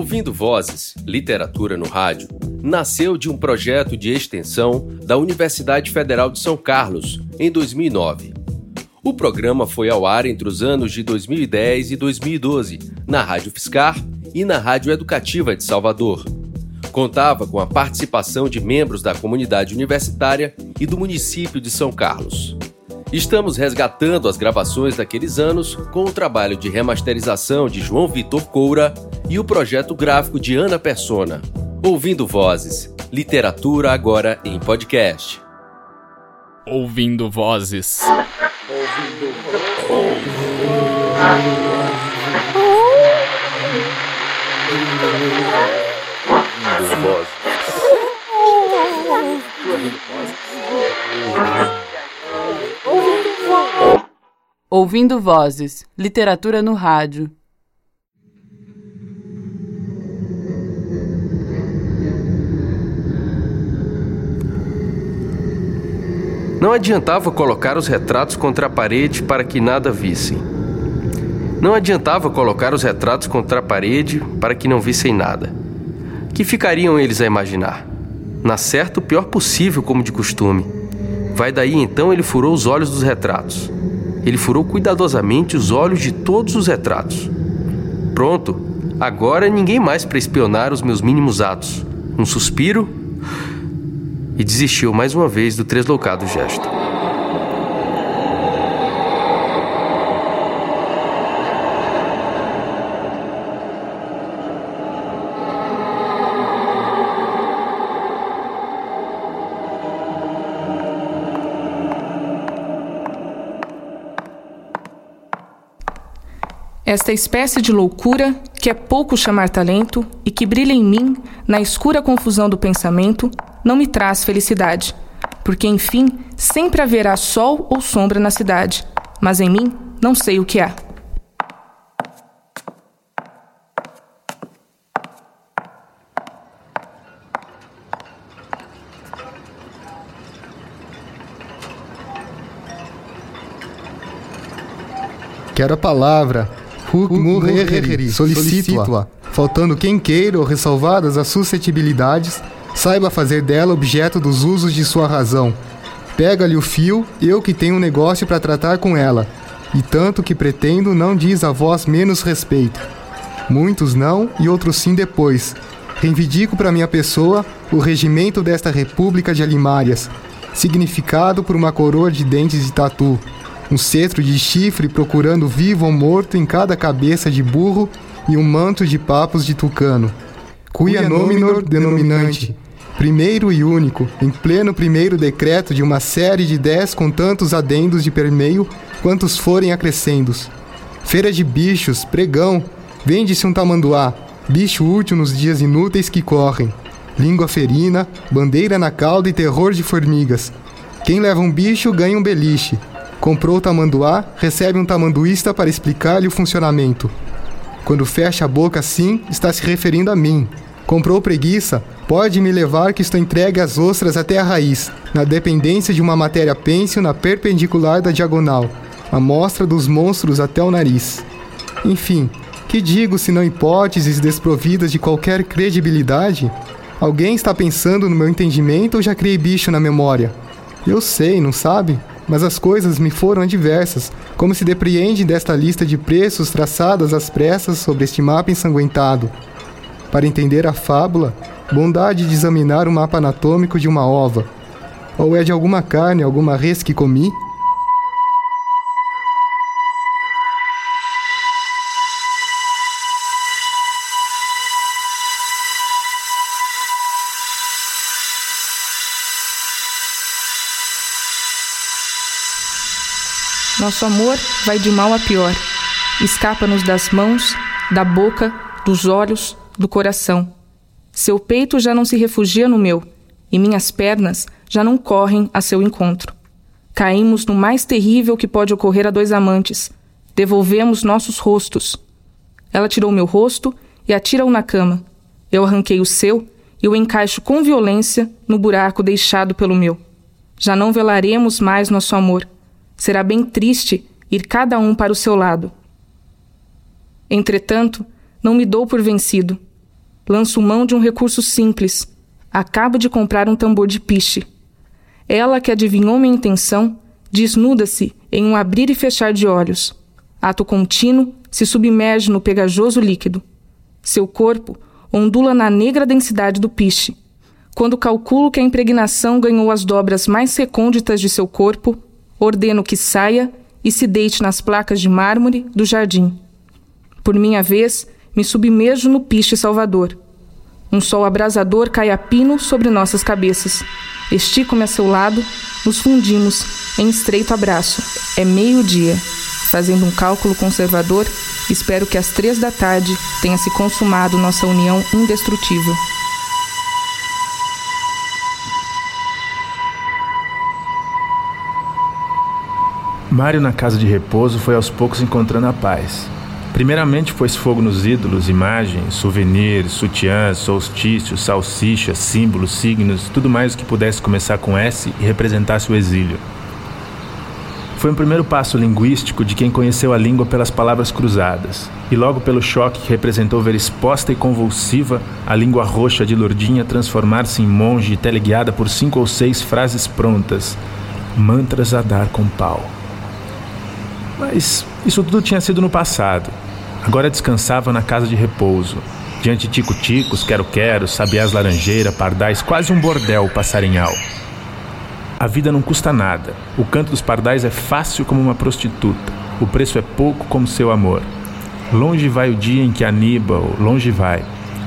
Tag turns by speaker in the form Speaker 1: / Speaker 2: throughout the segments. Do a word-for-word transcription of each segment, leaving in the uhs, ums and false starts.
Speaker 1: Ouvindo Vozes, Literatura no Rádio, nasceu de um projeto de extensão da Universidade Federal de São Carlos, em dois mil e nove. O programa foi ao ar entre os anos de dois mil e dez e dois mil e doze, na Rádio Fiscar e na Rádio Educativa de Salvador. Contava com a participação de membros da comunidade universitária e do município de São Carlos. Estamos resgatando as gravações daqueles anos com o trabalho de remasterização de João Vitor Coura e o projeto gráfico de Ana Persona. Ouvindo Vozes, Literatura agora em podcast.
Speaker 2: Ouvindo Vozes.
Speaker 1: Ouvindo Vozes.
Speaker 3: Ouvindo Vozes, Literatura no Rádio.
Speaker 1: Não adiantava colocar os retratos contra a parede para que nada vissem. Não adiantava colocar os retratos contra a parede para que não vissem nada. Que ficariam eles a imaginar? Na certa, o pior possível, como de costume. Vai daí então ele furou os olhos dos retratos. Ele furou cuidadosamente os olhos de todos os retratos. Pronto, agora ninguém mais para espionar os meus mínimos atos. Um suspiro e desistiu mais uma vez do tresloucado gesto.
Speaker 4: Esta espécie de loucura, que é pouco chamar talento e que brilha em mim, na escura confusão do pensamento, não me traz felicidade, porque, enfim, sempre haverá sol ou sombra na cidade, mas em mim não sei o que há.
Speaker 5: Quero a palavra. Hukmurreri, solicito-a. Faltando quem queira ou ressalvadas as suscetibilidades, saiba fazer dela objeto dos usos de sua razão. Pega-lhe o fio, eu que tenho um negócio para tratar com ela, e tanto que pretendo não diz a vós menos respeito. Muitos não e outros sim depois. Reivindico para minha pessoa o regimento desta república de alimárias, significado por uma coroa de dentes de tatu, um cetro de chifre procurando vivo ou morto em cada cabeça de burro e um manto de papos de tucano. Quia nominor denominante, primeiro e único, em pleno primeiro decreto de uma série de dez com tantos adendos de permeio quantos forem acrescendos. Feira de bichos, pregão, vende-se um tamanduá, bicho útil nos dias inúteis que correm. Língua ferina, bandeira na cauda e terror de formigas. Quem leva um bicho ganha um beliche. Comprou o tamanduá, recebe um tamanduísta para explicar-lhe o funcionamento. Quando fecha a boca assim, está se referindo a mim. Comprou preguiça, pode me levar que estou entregue às ostras até a raiz, na dependência de uma matéria pêncil na perpendicular da diagonal, a mostra dos monstros até o nariz. Enfim, que digo se não hipóteses desprovidas de qualquer credibilidade? Alguém está pensando no meu entendimento ou já criei bicho na memória? Eu sei, não sabe? Mas as coisas me foram adversas, como se depreende desta lista de preços traçadas às pressas sobre este mapa ensanguentado. Para entender a fábula, bondade de examinar o mapa anatômico de uma ova. Ou é de alguma carne, alguma res que comi?
Speaker 4: Nosso amor vai de mal a pior. Escapa-nos das mãos, da boca, dos olhos, do coração. Seu peito já não se refugia no meu, e minhas pernas já não correm a seu encontro. Caímos no mais terrível que pode ocorrer a dois amantes. Devolvemos nossos rostos. Ela tirou meu rosto e atira-o na cama. Eu arranquei o seu e o encaixo com violência no buraco deixado pelo meu. Já não velaremos mais nosso amor. Será bem triste ir cada um para o seu lado. Entretanto, não me dou por vencido. lanço mão de um recurso simples. Acabo de comprar um tambor de piche. Ela, que adivinhou minha intenção, desnuda-se em um abrir e fechar de olhos. Ato contínuo, se submerge no pegajoso líquido. Seu corpo ondula na negra densidade do piche. Quando calculo que a impregnação ganhou as dobras mais recônditas de seu corpo, ordeno que saia e se deite nas placas de mármore do jardim. Por minha vez, me submerjo no piche salvador. Um sol abrasador cai a pino sobre nossas cabeças. Estico-me a seu lado, nos fundimos em estreito abraço. É meio-dia. Fazendo um cálculo conservador, espero que às três da tarde tenha se consumado nossa união indestrutível.
Speaker 6: Mário, na casa de repouso, foi aos poucos encontrando a paz. Primeiramente pôs fogo nos ídolos, imagens, souvenirs, sutiãs, solstícios, salsichas, símbolos, signos, tudo mais que pudesse começar com S e representasse o exílio. Foi um primeiro passo linguístico de quem conheceu a língua pelas palavras cruzadas, e logo pelo choque que representou ver exposta e convulsiva a língua roxa de Lourdinha transformar-se em monge teleguiada por cinco ou seis frases prontas, mantras a dar com pau. Mas isso tudo tinha sido no passado. Agora descansava na casa de repouso, diante de tico-ticos, quero-quero, sabiás laranjeira, pardais, quase um bordel passarinhal. A vida não custa nada. O canto dos pardais é fácil como uma prostituta. O preço é pouco como seu amor. Longe vai o dia em que Aníbal, longe vai.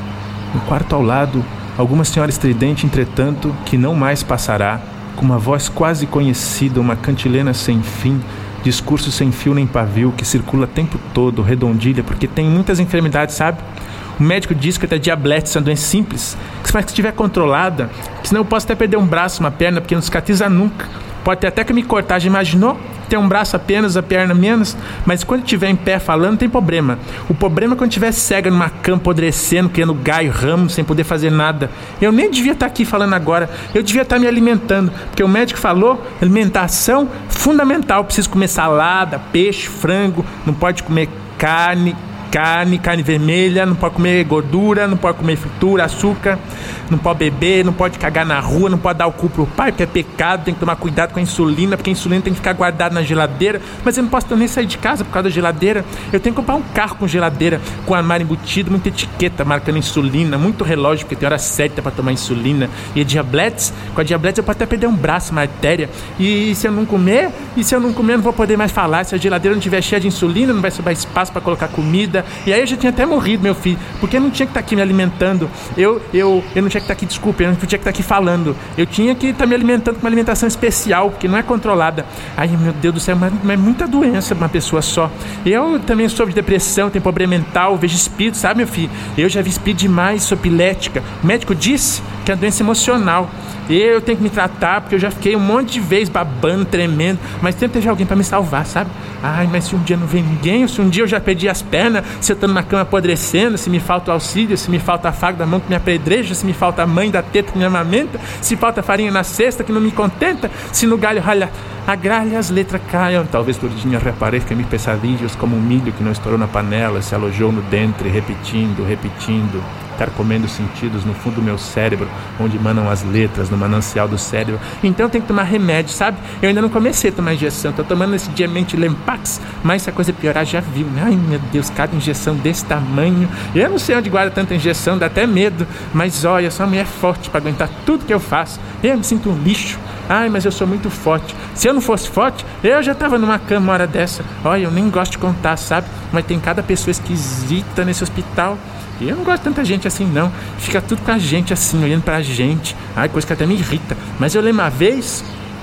Speaker 6: No quarto ao lado, alguma senhora estridente, entretanto, que não mais passará, com uma voz quase conhecida, uma cantilena sem fim, discurso sem fio nem pavio, que circula o tempo todo, redondilha, porque tem muitas enfermidades, sabe? O médico diz que até diabetes é uma doença simples, que se estiver controlada, que senão eu posso até perder um braço, uma perna, porque não cicatriza nunca. Pode ter até que me cortar, já imaginou? Ter um braço apenas, a perna menos, mas quando estiver em pé falando, não tem problema. O problema é quando estiver cega numa cama, apodrecendo, criando gaio, ramo, sem poder fazer nada. Eu nem devia estar aqui falando agora, eu devia estar me alimentando, porque o médico falou, alimentação fundamental, preciso comer salada, peixe, frango, não pode comer carne, carne, carne vermelha, não pode comer gordura, não pode comer fritura, açúcar, não pode beber, não pode cagar na rua, não pode dar o cu pro pai, porque é pecado, tem que tomar cuidado com a insulina, porque a insulina tem que ficar guardada na geladeira, mas eu não posso nem sair de casa por causa da geladeira, eu tenho que comprar um carro com geladeira, com armário embutido, muita etiqueta marcando insulina, muito relógio, porque tem hora certa para tomar insulina, e a diabetes, com a diabetes eu posso até perder um braço, uma artéria, e se eu não comer, e se eu não comer eu não vou poder mais falar, se a geladeira não estiver cheia de insulina, não vai sobrar espaço para colocar comida. E aí eu já tinha até morrido, meu filho, porque eu não tinha que estar aqui me alimentando, eu, eu, eu não tinha que estar aqui, desculpa, eu não tinha que estar aqui falando, eu tinha que estar me alimentando com uma alimentação especial, porque não é controlada. Ai, meu Deus do céu, mas é muita doença pra uma pessoa só. Eu também sofro de depressão, tenho problema mental, vejo espírito, sabe, meu filho? Eu já vi espírito demais, sou epilética. O médico disse que é uma doença emocional. Eu tenho que me tratar, porque eu já fiquei um monte de vezes babando, tremendo, mas sempre teve alguém pra me salvar, sabe? Ai, mas se um dia não vem ninguém, ou se um dia eu já perdi as pernas, se eu tô numa cama apodrecendo, se me falta o auxílio, se me falta a faca da mão que me apedreja, se me falta a mãe da teta que me amamenta, se falta farinha na cesta que não me contenta, se no galho ralha a gralha as letras caiam, talvez Lourdinha reapareça-me pesadilhos como um milho que não estourou na panela, se alojou no dentro, repetindo, repetindo, carcomendo sentidos no fundo do meu cérebro, onde manam as letras, no manancial do cérebro. Então eu tenho que tomar remédio, sabe? Eu ainda não comecei a tomar injeção, tô tomando esse Diamante Lempax, mas se a coisa piorar já viu, né? Ai, meu Deus, cada injeção desse tamanho, eu não sei onde guarda tanta injeção, dá até medo, mas olha, sou uma mulher forte para aguentar tudo que eu faço, eu me sinto um lixo. Ai, mas eu sou muito forte. Se eu não fosse forte, eu já tava numa cama uma hora dessa. Olha, eu nem gosto de contar, sabe? Mas tem cada pessoa esquisita nesse hospital. E eu não gosto de tanta gente assim, não. Fica tudo com a gente assim, olhando pra gente. Ai, coisa que até me irrita. Mas eu lembro uma vez,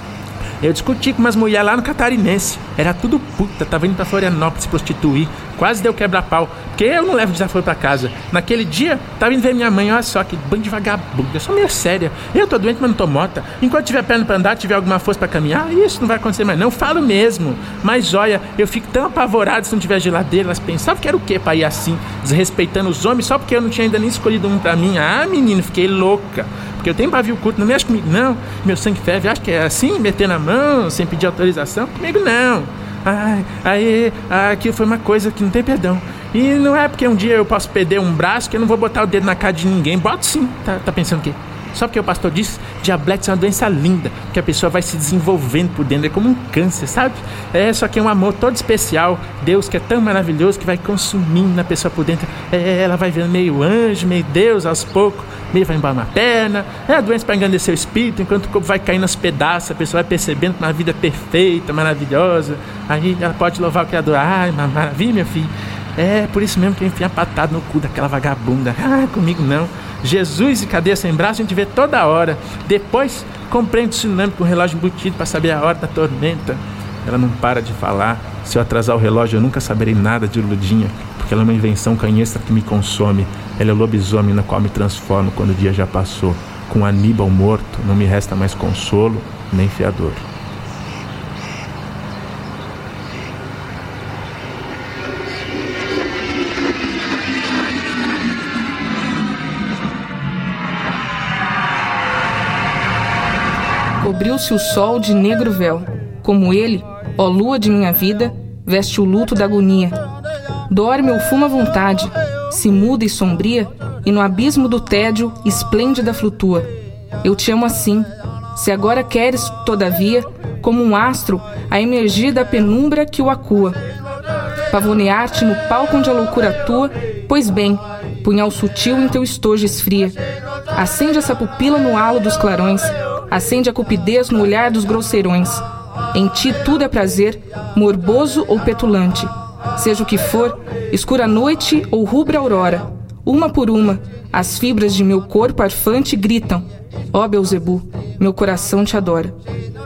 Speaker 6: eu discuti com umas mulheres lá no Catarinense. Era tudo puta, tava indo pra Florianópolis se prostituir. Quase deu quebra-pau, porque eu não levo desaforo pra casa. Naquele dia, tava indo ver minha mãe, olha só, que bando de vagabundo. Eu sou meio séria. Eu tô doente, mas não tô morta. Enquanto tiver perna pra andar, tiver alguma força pra caminhar, isso não vai acontecer mais não. Eu falo mesmo. Mas olha, eu fico tão apavorado se não tiver geladeira. Elas pensavam que era o quê pra ir assim, desrespeitando os homens, só porque eu não tinha ainda nem escolhido um pra mim. Ah, menino, fiquei louca. Porque eu tenho pavio curto, não mexe comigo não. Meu sangue ferve, acho que é assim, meter na mão, sem pedir autorização. Comigo não. Ai, aí, aquilo foi uma coisa que não tem perdão. E não é porque um dia eu posso perder um braço que eu não vou botar o dedo na cara de ninguém. Boto sim. Tá, tá pensando o quê? Só porque o pastor disse, diabetes é uma doença linda, que a pessoa vai se desenvolvendo por dentro, é como um câncer, sabe? É, só que é um amor todo especial, Deus que é tão maravilhoso que vai consumindo a pessoa por dentro. É, ela vai vendo meio anjo, meio Deus aos poucos, meio vai embora uma perna. É a doença para engrandecer o espírito, enquanto o corpo vai caindo aos pedaços, a pessoa vai percebendo que uma vida perfeita, maravilhosa. Aí ela pode louvar o Criador. Ai, maravilha, meu filho. É por isso mesmo que eu enfio a patada no cu daquela vagabunda. Ah, comigo não. Jesus e cadeia sem braço a gente vê toda hora. Depois, compreendo o dinâmico com o relógio embutido para saber a hora da tormenta. Ela não para de falar. Se eu atrasar o relógio, eu nunca saberei nada de Ludinha, porque ela é uma invenção canhestra que me consome. Ela é o lobisomem na qual me transformo quando o dia já passou. Com Aníbal morto, não me resta mais consolo, nem fiador.
Speaker 4: Cobriu-se o sol de negro véu, como ele, ó lua de minha vida, veste o luto da agonia. Dorme ou fuma à vontade, se muda e sombria, e no abismo do tédio, esplêndida flutua. Eu te amo assim, se agora queres, todavia, como um astro, a emergir da penumbra que o acua. Pavonear-te no palco onde a loucura atua, pois bem, punhal sutil em teu estojo esfria. Acende essa pupila no halo dos clarões, acende a cupidez no olhar dos grosseirões. Em ti tudo é prazer, morboso ou petulante. Seja o que for, escura noite ou rubra aurora, uma por uma, as fibras de meu corpo arfante gritam: ó Belzebu, meu coração te adora.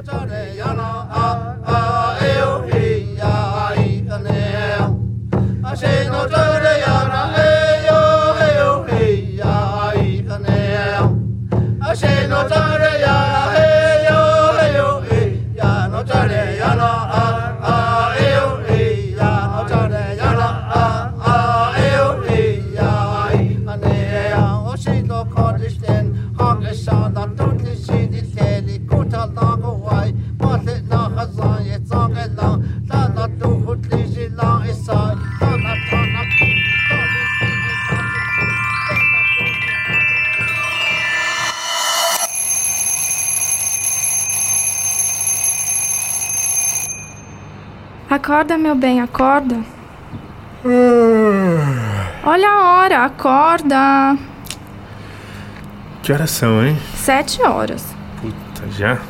Speaker 7: Acorda, meu bem, acorda. Olha a hora, acorda.
Speaker 6: Que horas são, hein?
Speaker 7: Sete horas.
Speaker 6: Puta, já?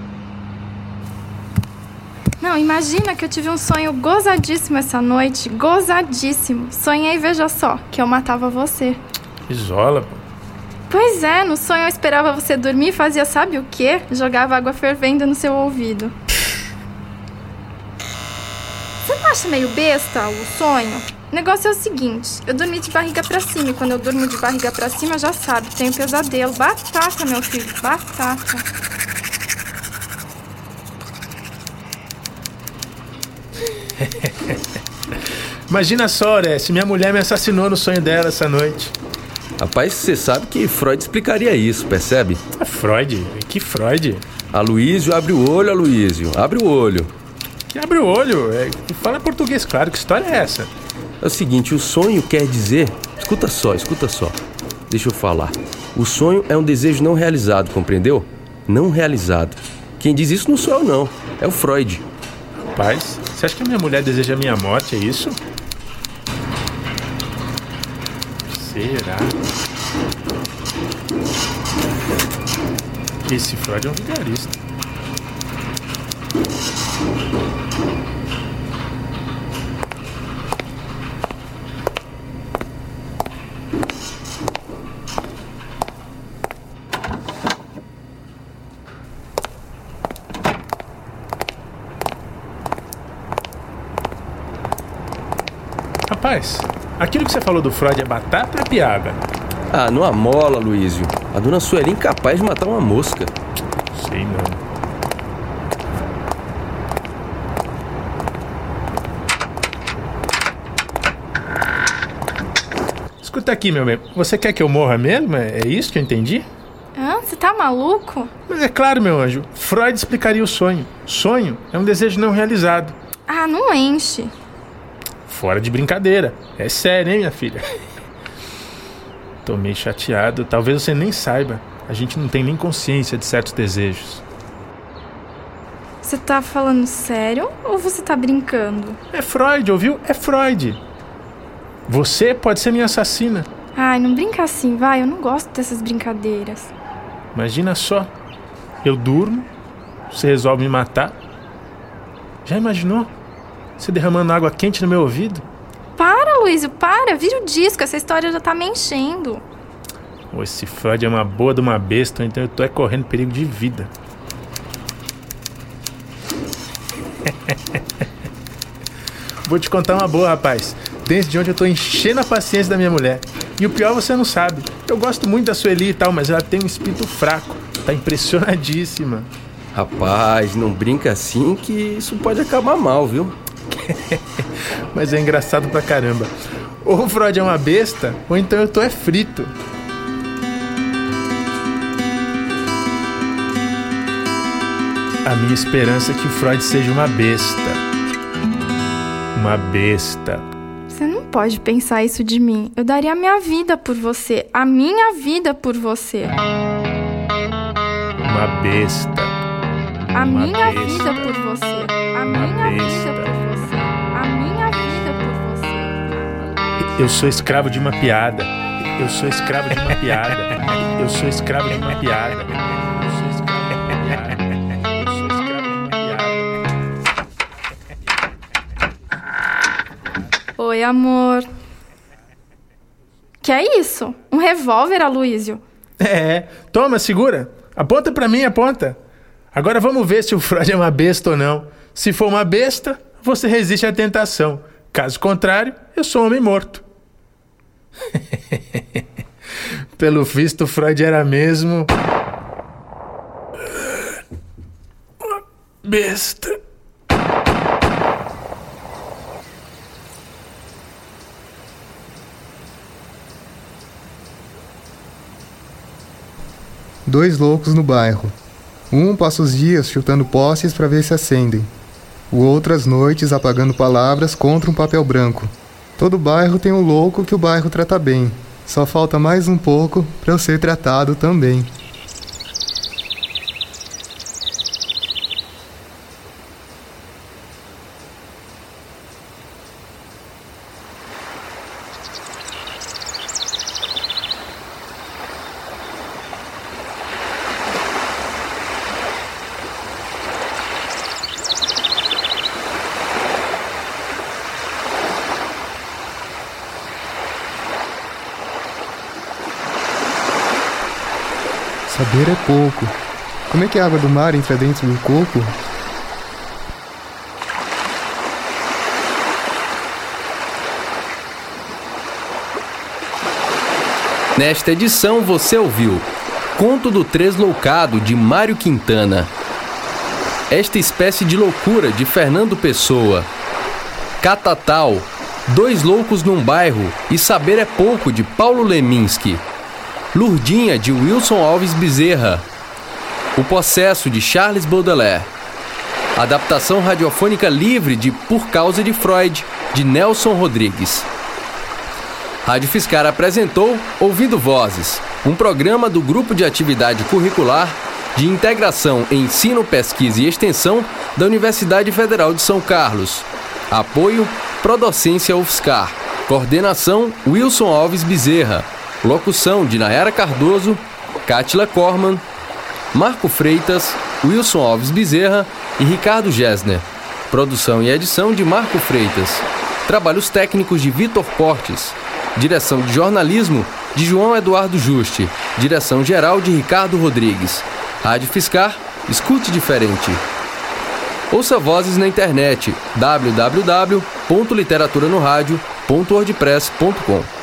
Speaker 7: Não, imagina que eu tive um sonho gozadíssimo essa noite. Gozadíssimo. Sonhei, veja só, que eu matava você.
Speaker 6: Isola, pô.
Speaker 7: Pois é, no sonho eu esperava você dormir e fazia sabe o quê? Jogava água fervendo no seu ouvido. Você não acha meio besta o sonho? O negócio é o seguinte, eu dormi de barriga pra cima e quando eu durmo de barriga pra cima, já sabe, tenho pesadelo. Batata, meu filho, batata.
Speaker 6: Imagina só, Oreste, minha mulher me assassinou no sonho dela essa noite.
Speaker 1: Rapaz, você sabe que Freud explicaria isso, percebe?
Speaker 6: Ah, Freud? Que Freud?
Speaker 1: Aloísio, abre o olho, Aloísio, abre o olho.
Speaker 6: Que abre o olho? É, fala português, claro, que história é essa?
Speaker 1: É o seguinte, o sonho quer dizer... Escuta só, escuta só. Deixa eu falar. O sonho é um desejo não realizado, compreendeu? Não realizado. Quem diz isso não sou eu, não. É o Freud.
Speaker 6: Rapaz, você acha que a minha mulher deseja a minha morte, é isso? Será? Esse Freud é um vigarista. Rapaz, aquilo que você falou do Freud é batata ou é piada?
Speaker 1: Ah, não amola, Luísio. A dona Sueli é incapaz de matar uma mosca.
Speaker 6: Sei não. Escuta aqui, meu bem. Você quer que eu morra mesmo? É isso que eu entendi?
Speaker 7: Ah, você tá maluco?
Speaker 6: Mas é claro, meu anjo. Freud explicaria o sonho. Sonho é um desejo não realizado.
Speaker 7: Ah, não enche.
Speaker 6: fora de brincadeira. É sério, hein, minha filha? Tô meio chateado. Talvez você nem saiba. A gente não tem nem consciência de certos desejos.
Speaker 7: Você tá falando sério ou você tá brincando?
Speaker 6: É Freud, ouviu? É Freud. Você pode ser minha assassina.
Speaker 7: Ai, não brinca assim, vai. Eu não gosto dessas brincadeiras.
Speaker 6: Imagina só. Eu durmo, você resolve me matar. Já imaginou? Você derramando água quente no meu ouvido?
Speaker 7: Para, Luísio, para. Vira o disco. Essa história já tá me enchendo.
Speaker 6: Oh, esse Freud é uma boa de uma besta, então eu tô é correndo perigo de vida. Vou te contar uma boa, rapaz. Desde ontem eu tô enchendo a paciência da minha mulher. E o pior você não sabe. Eu gosto muito da Sueli e tal, mas ela tem um espírito fraco. Tá impressionadíssima.
Speaker 1: Rapaz, não brinca assim que isso pode acabar mal, viu?
Speaker 6: Mas é engraçado pra caramba. Ou o Freud é uma besta, ou então eu tô é frito. A minha esperança é que o Freud seja uma besta. Uma besta.
Speaker 7: Você não pode pensar isso de mim. Eu daria a minha vida por você. A minha vida por você.
Speaker 6: Uma besta.
Speaker 7: A
Speaker 6: Uma
Speaker 7: minha
Speaker 6: besta.
Speaker 7: vida por você. A
Speaker 6: Uma
Speaker 7: minha
Speaker 6: besta.
Speaker 7: vida por você. A minha vida por você.
Speaker 6: Eu sou escravo de uma piada. Eu sou escravo de uma piada. Eu sou escravo de uma piada. Eu sou escravo de uma piada. Eu sou escravo de uma piada.
Speaker 7: Oi, amor. Que é isso? Um revólver, Aloysio?
Speaker 6: É, toma, segura. Aponta pra mim, aponta. Agora vamos ver se o Freud é uma besta ou não. Se for uma besta, você resiste à tentação. Caso contrário, eu sou um homem morto. Pelo visto, Freud era mesmo... uma besta.
Speaker 5: Dois loucos no bairro. Um passa os dias chutando postes para ver se acendem. O outro às noites apagando palavras contra um papel branco. Todo bairro tem um louco que o bairro trata bem. Só falta mais um pouco para eu ser tratado também. Saber é pouco. Como é que a água do mar entra dentro do corpo?
Speaker 1: Nesta edição você ouviu Conto do Tresloucado, de Mário Quintana. Esta Espécie de Loucura, de Fernando Pessoa. Catatal, Dois Loucos num Bairro e Saber é Pouco, de Paulo Leminski. Lurdinha, de Wilson Alves Bezerra. O Possesso, de Charles Baudelaire. Adaptação radiofônica livre de Por Causa de Freud, de Nelson Rodrigues. Rádio Fiscar apresentou Ouvindo Vozes, um programa do Grupo de Atividade Curricular de Integração, Ensino, Pesquisa e Extensão da Universidade Federal de São Carlos. Apoio, Prodocência UFSCar. Coordenação, Wilson Alves Bezerra. Locução de Nayara Cardoso, Cátila Corman, Marco Freitas, Wilson Alves Bezerra e Ricardo Gessner. Produção e edição de Marco Freitas. Trabalhos técnicos de Vitor Portes. Direção de jornalismo de João Eduardo Juste. Direção geral de Ricardo Rodrigues. Rádio Fiscar, escute diferente. Ouça Vozes na internet, w w w ponto literatura no rádio ponto wordpress ponto com.